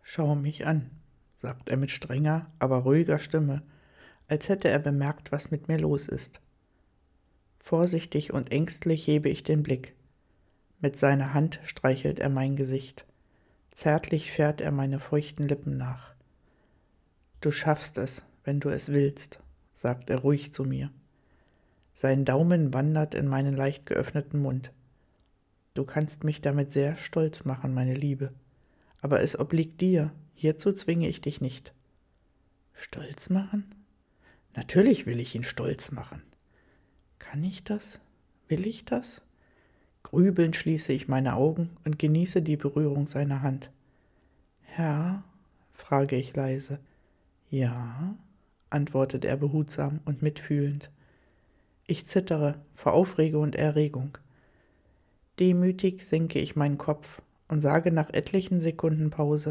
Schau mich an, sagt er mit strenger, aber ruhiger Stimme, als hätte er bemerkt, was mit mir los ist. Vorsichtig und ängstlich hebe ich den Blick. Mit seiner Hand streichelt er mein Gesicht. Zärtlich fährt er meine feuchten Lippen nach. Du schaffst es, wenn du es willst, sagt er ruhig zu mir. Sein Daumen wandert in meinen leicht geöffneten Mund. Du kannst mich damit sehr stolz machen, meine Liebe. Aber es obliegt dir, hierzu zwinge ich dich nicht. Stolz machen? Natürlich will ich ihn stolz machen. Kann ich das? Will ich das? Grübelnd schließe ich meine Augen und genieße die Berührung seiner Hand. Herr? Frage ich leise. Ja, antwortet er behutsam und mitfühlend. Ich zittere vor Aufregung und Erregung. Demütig senke ich meinen Kopf und sage nach etlichen Sekunden Pause: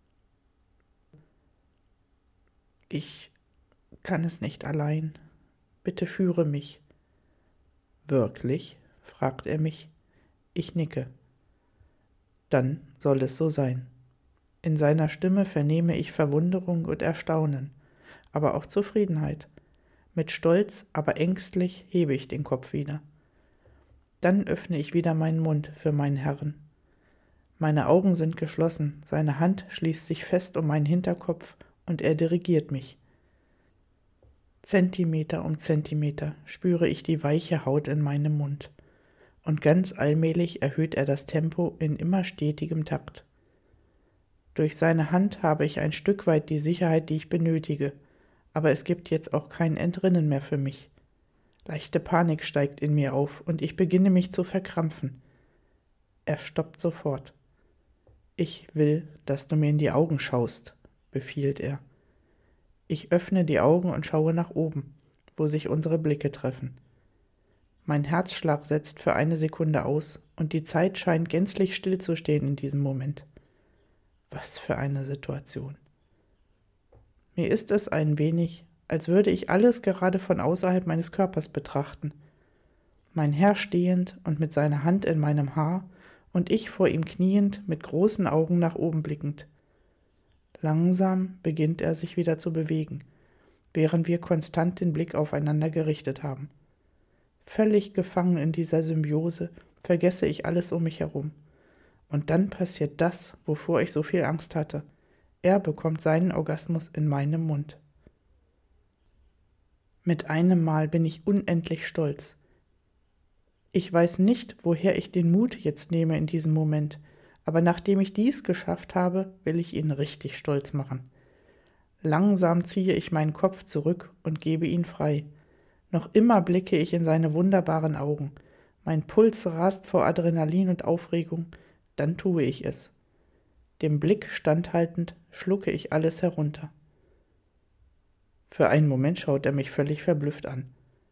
Ich kann es nicht allein. Bitte führe mich. Wirklich? Fragt er mich. Ich nicke. Dann soll es so sein. In seiner Stimme vernehme ich Verwunderung und Erstaunen, aber auch Zufriedenheit. Mit Stolz, aber ängstlich hebe ich den Kopf wieder. Dann öffne ich wieder meinen Mund für meinen Herrn. Meine Augen sind geschlossen, seine Hand schließt sich fest um meinen Hinterkopf und er dirigiert mich. Zentimeter um Zentimeter spüre ich die weiche Haut in meinem Mund. Und ganz allmählich erhöht er das Tempo in immer stetigem Takt. Durch seine Hand habe ich ein Stück weit die Sicherheit, die ich benötige, aber es gibt jetzt auch kein Entrinnen mehr für mich. Leichte Panik steigt in mir auf und ich beginne mich zu verkrampfen. Er stoppt sofort. Ich will, dass du mir in die Augen schaust, befiehlt er. Ich öffne die Augen und schaue nach oben, wo sich unsere Blicke treffen. Mein Herzschlag setzt für eine Sekunde aus und die Zeit scheint gänzlich stillzustehen in diesem Moment. Was für eine Situation. Mir ist es ein wenig, als würde ich alles gerade von außerhalb meines Körpers betrachten. Mein Herr stehend und mit seiner Hand in meinem Haar und ich vor ihm kniend, mit großen Augen nach oben blickend. Langsam beginnt er sich wieder zu bewegen, während wir konstant den Blick aufeinander gerichtet haben. Völlig gefangen in dieser Symbiose vergesse ich alles um mich herum. Und dann passiert das, wovor ich so viel Angst hatte. Er bekommt seinen Orgasmus in meinem Mund. Mit einem Mal bin ich unendlich stolz. Ich weiß nicht, woher ich den Mut jetzt nehme in diesem Moment, aber nachdem ich dies geschafft habe, will ich ihn richtig stolz machen. Langsam ziehe ich meinen Kopf zurück und gebe ihn frei. Noch immer blicke ich in seine wunderbaren Augen. Mein Puls rast vor Adrenalin und Aufregung, dann tue ich es. Dem Blick standhaltend schlucke ich alles herunter. Für einen Moment schaut er mich völlig verblüfft an.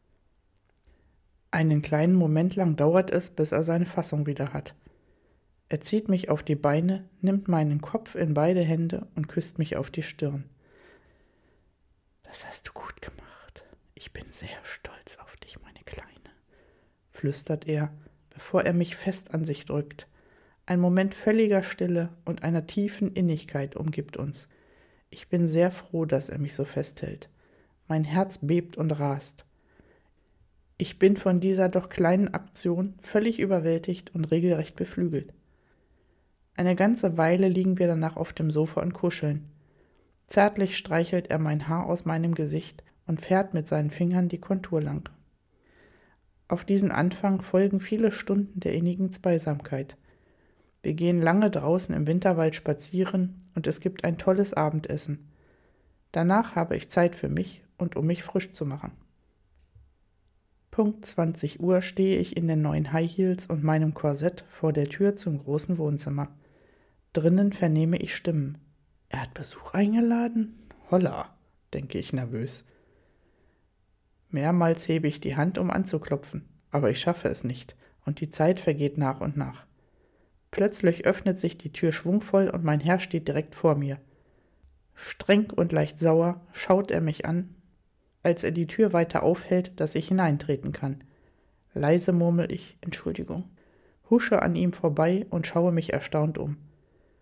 Einen kleinen Moment lang dauert es, bis er seine Fassung wieder hat. Er zieht mich auf die Beine, nimmt meinen Kopf in beide Hände und küsst mich auf die Stirn. Das hast du gut gemacht. Ich bin sehr stolz auf dich, meine Kleine, flüstert er, bevor er mich fest an sich drückt. Ein Moment völliger Stille und einer tiefen Innigkeit umgibt uns. Ich bin sehr froh, dass er mich so festhält. Mein Herz bebt und rast. Ich bin von dieser doch kleinen Aktion völlig überwältigt und regelrecht beflügelt. Eine ganze Weile liegen wir danach auf dem Sofa und kuscheln. Zärtlich streichelt er mein Haar aus meinem Gesicht und fährt mit seinen Fingern die Kontur lang. Auf diesen Anfang folgen viele Stunden der innigen Zweisamkeit. Wir gehen lange draußen im Winterwald spazieren und es gibt ein tolles Abendessen. Danach habe ich Zeit für mich und um mich frisch zu machen. Punkt 20 Uhr stehe ich in den neuen High Heels und meinem Korsett vor der Tür zum großen Wohnzimmer. Drinnen vernehme ich Stimmen. Er hat Besuch eingeladen? Holla, denke ich nervös. Mehrmals hebe ich die Hand, um anzuklopfen, aber ich schaffe es nicht und die Zeit vergeht nach und nach. Plötzlich öffnet sich die Tür schwungvoll und mein Herr steht direkt vor mir. Streng und leicht sauer schaut er mich an, als er die Tür weiter aufhält, dass ich hineintreten kann. Leise murmel ich Entschuldigung, husche an ihm vorbei und schaue mich erstaunt um.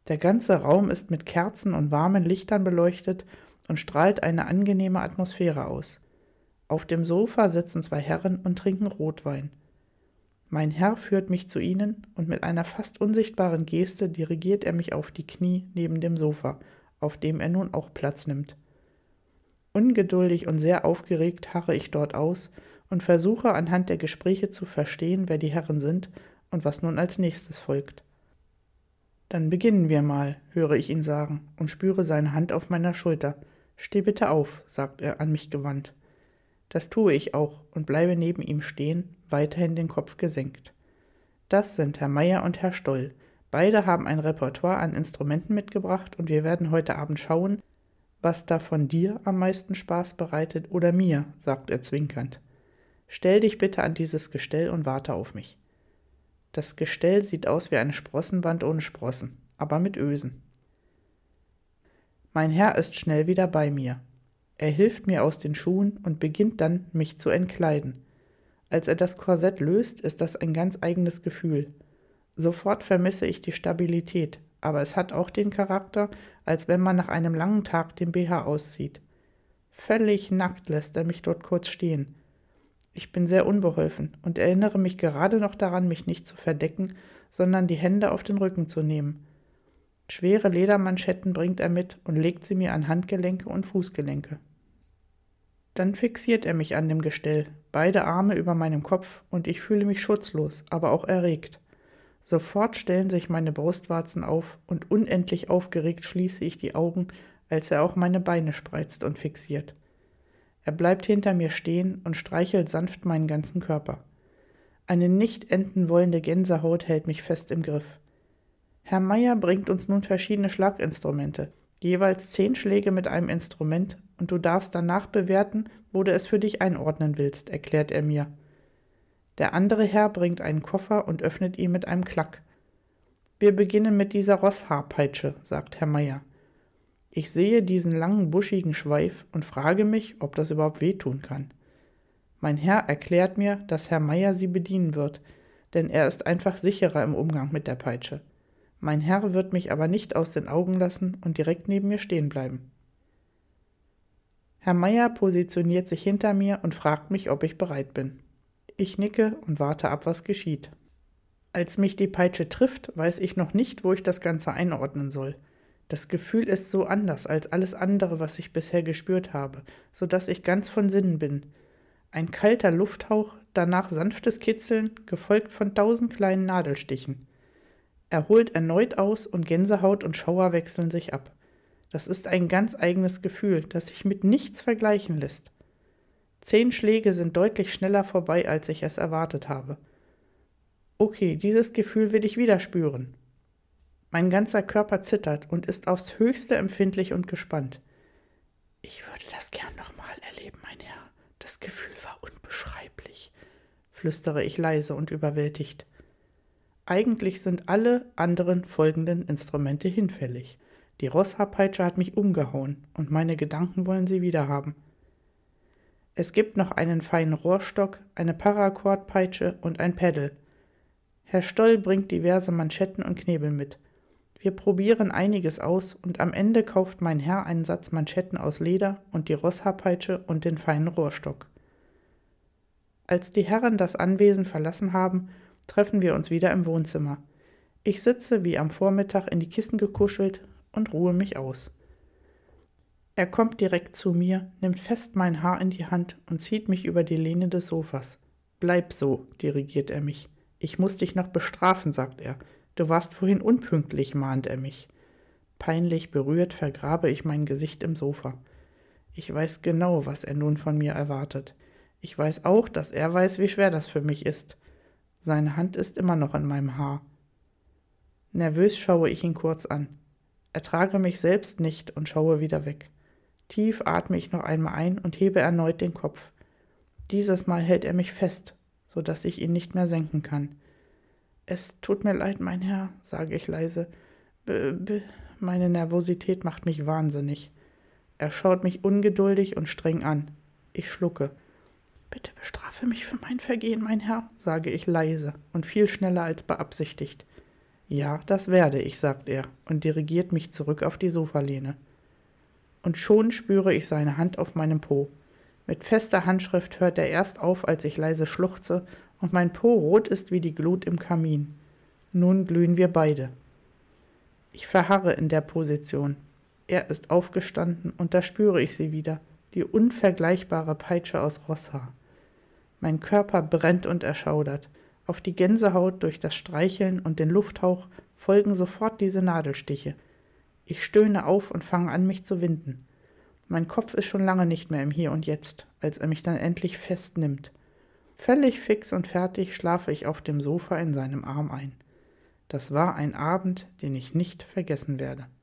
Der ganze Raum ist mit Kerzen und warmen Lichtern beleuchtet und strahlt eine angenehme Atmosphäre aus. Auf dem Sofa sitzen 2 Herren und trinken Rotwein. Mein Herr führt mich zu ihnen und mit einer fast unsichtbaren Geste dirigiert er mich auf die Knie neben dem Sofa, auf dem er nun auch Platz nimmt. Ungeduldig und sehr aufgeregt harre ich dort aus und versuche anhand der Gespräche zu verstehen, wer die Herren sind und was nun als nächstes folgt. »Dann beginnen wir mal«, höre ich ihn sagen und spüre seine Hand auf meiner Schulter. »Steh bitte auf«, sagt er an mich gewandt. Das tue ich auch und bleibe neben ihm stehen, weiterhin den Kopf gesenkt. Das sind Herr Meier und Herr Stoll. Beide haben ein Repertoire an Instrumenten mitgebracht und wir werden heute Abend schauen, was davon dir am meisten Spaß bereitet oder mir, sagt er zwinkernd. Stell dich bitte an dieses Gestell und warte auf mich. Das Gestell sieht aus wie eine Sprossenwand ohne Sprossen, aber mit Ösen. Mein Herr ist schnell wieder bei mir. Er hilft mir aus den Schuhen und beginnt dann, mich zu entkleiden. Als er das Korsett löst, ist das ein ganz eigenes Gefühl. Sofort vermisse ich die Stabilität, aber es hat auch den Charakter, als wenn man nach einem langen Tag den BH auszieht. Völlig nackt lässt er mich dort kurz stehen. Ich bin sehr unbeholfen und erinnere mich gerade noch daran, mich nicht zu verdecken, sondern die Hände auf den Rücken zu nehmen. Schwere Ledermanschetten bringt er mit und legt sie mir an Handgelenke und Fußgelenke. Dann fixiert er mich an dem Gestell, beide Arme über meinem Kopf und ich fühle mich schutzlos, aber auch erregt. Sofort stellen sich meine Brustwarzen auf und unendlich aufgeregt schließe ich die Augen, als er auch meine Beine spreizt und fixiert. Er bleibt hinter mir stehen und streichelt sanft meinen ganzen Körper. Eine nicht enden wollende Gänsehaut hält mich fest im Griff. Herr Meier bringt uns nun verschiedene Schlaginstrumente, jeweils 10 Schläge mit einem Instrument, und du darfst danach bewerten, wo du es für dich einordnen willst, erklärt er mir. Der andere Herr bringt einen Koffer und öffnet ihn mit einem Klack. Wir beginnen mit dieser Rosshaarpeitsche, sagt Herr Meier. Ich sehe diesen langen, buschigen Schweif und frage mich, ob das überhaupt wehtun kann. Mein Herr erklärt mir, dass Herr Meier sie bedienen wird, denn er ist einfach sicherer im Umgang mit der Peitsche. Mein Herr wird mich aber nicht aus den Augen lassen und direkt neben mir stehen bleiben. Herr Meier positioniert sich hinter mir und fragt mich, ob ich bereit bin. Ich nicke und warte ab, was geschieht. Als mich die Peitsche trifft, weiß ich noch nicht, wo ich das Ganze einordnen soll. Das Gefühl ist so anders als alles andere, was ich bisher gespürt habe, so dass ich ganz von Sinnen bin. Ein kalter Lufthauch, danach sanftes Kitzeln, gefolgt von 1000 kleinen Nadelstichen. Er holt erneut aus und Gänsehaut und Schauer wechseln sich ab. Das ist ein ganz eigenes Gefühl, das sich mit nichts vergleichen lässt. 10 Schläge sind deutlich schneller vorbei, als ich es erwartet habe. Okay, dieses Gefühl will ich wieder spüren. Mein ganzer Körper zittert und ist aufs Höchste empfindlich und gespannt. Ich würde das gern nochmal erleben, mein Herr. Das Gefühl war unbeschreiblich, flüstere ich leise und überwältigt. Eigentlich sind alle anderen folgenden Instrumente hinfällig. Die Rosshaarpeitsche hat mich umgehauen und meine Gedanken wollen sie wiederhaben. Es gibt noch einen feinen Rohrstock, eine Parakkordpeitsche und ein Pedal. Herr Stoll bringt diverse Manschetten und Knebel mit. Wir probieren einiges aus und am Ende kauft mein Herr einen Satz Manschetten aus Leder und die Rosshaarpeitsche und den feinen Rohrstock. Als die Herren das Anwesen verlassen haben, treffen wir uns wieder im Wohnzimmer. Ich sitze wie am Vormittag in die Kissen gekuschelt und ruhe mich aus. Er kommt direkt zu mir, nimmt fest mein Haar in die Hand und zieht mich über die Lehne des Sofas. »Bleib so«, dirigiert er mich. »Ich muss dich noch bestrafen«, sagt er. »Du warst vorhin unpünktlich«, mahnt er mich. Peinlich berührt vergrabe ich mein Gesicht im Sofa. Ich weiß genau, was er nun von mir erwartet. Ich weiß auch, dass er weiß, wie schwer das für mich ist. Seine Hand ist immer noch in meinem Haar. Nervös schaue ich ihn kurz an. Ertrage mich selbst nicht und schaue wieder weg. Tief atme ich noch einmal ein und hebe erneut den Kopf. Dieses Mal hält er mich fest, so dass ich ihn nicht mehr senken kann. »Es tut mir leid, mein Herr«, sage ich leise. Meine Nervosität macht mich wahnsinnig. Er schaut mich ungeduldig und streng an. Ich schlucke. »Bitte bestrafe mich für mein Vergehen, mein Herr«, sage ich leise und viel schneller als beabsichtigt. Ja, das werde ich, sagt er und dirigiert mich zurück auf die Sofalehne. Und schon spüre ich seine Hand auf meinem Po. Mit fester Handschrift hört er erst auf, als ich leise schluchze und mein Po rot ist wie die Glut im Kamin. Nun glühen wir beide. Ich verharre in der Position. Er ist aufgestanden und da spüre ich sie wieder, die unvergleichbare Peitsche aus Rosshaar. Mein Körper brennt und erschaudert. Auf die Gänsehaut durch das Streicheln und den Lufthauch folgen sofort diese Nadelstiche. Ich stöhne auf und fange an, mich zu winden. Mein Kopf ist schon lange nicht mehr im Hier und Jetzt, als er mich dann endlich festnimmt. Völlig fix und fertig schlafe ich auf dem Sofa in seinem Arm ein. Das war ein Abend, den ich nicht vergessen werde.